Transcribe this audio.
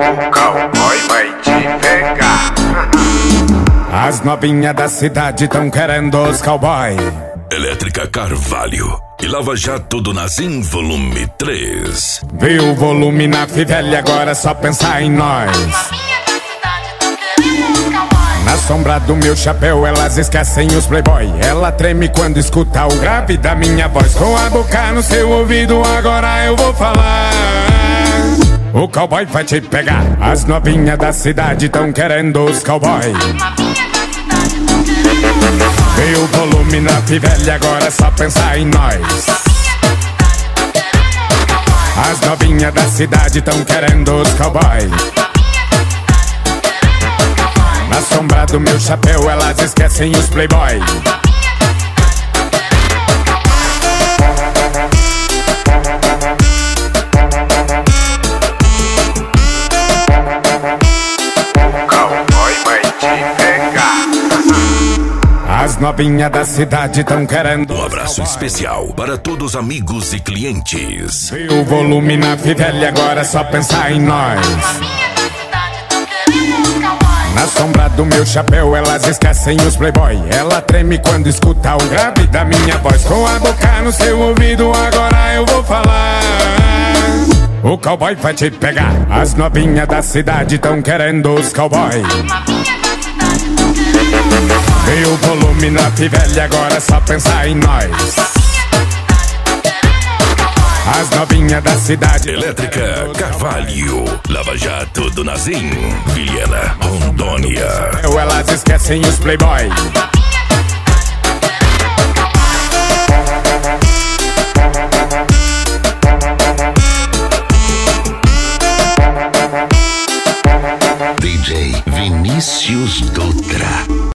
O cowboy vai te pegar. As novinhas da cidade tão querendo os cowboy. Elétrica Carvalho e Lava Jato do Nazim, volume 3. Viu o volume na Fivelle, agora é só pensar em nós. Na sombra do meu chapéu elas esquecem os playboy. Ela treme quando escuta o grave da minha voz. Com a boca no seu ouvido agora eu vou falar. O cowboy vai te pegar. As novinhas da cidade tão querendo os cowboy. Veio o volume na Fivelle, agora é só pensar em nós. As novinhas da cidade tão querendo os cowboy. Na sombra do meu chapéu elas esquecem os playboy. O cowboy vai te pegar. As novinhas da cidade tão querendo. Um abraço especial para todos os amigos e clientes. Viu o volume na Fivelle, agora é só pensar em nós. Na sombra do meu chapéu elas esquecem os playboy. Ela treme quando escuta o grave da minha voz. Com a boca no seu ouvido agora eu vou falar. O cowboy vai te pegar. As novinhas da cidade tão querendo os cowboy. Veio o volume na Fivelle, agora é só pensar em nós. As novinhas da cidade. Elétrica Carvalho, Lava Jato do Nazim, Vilhena, Rondônia. Elas esquecem os playboy. DJ Vinícius Dutra.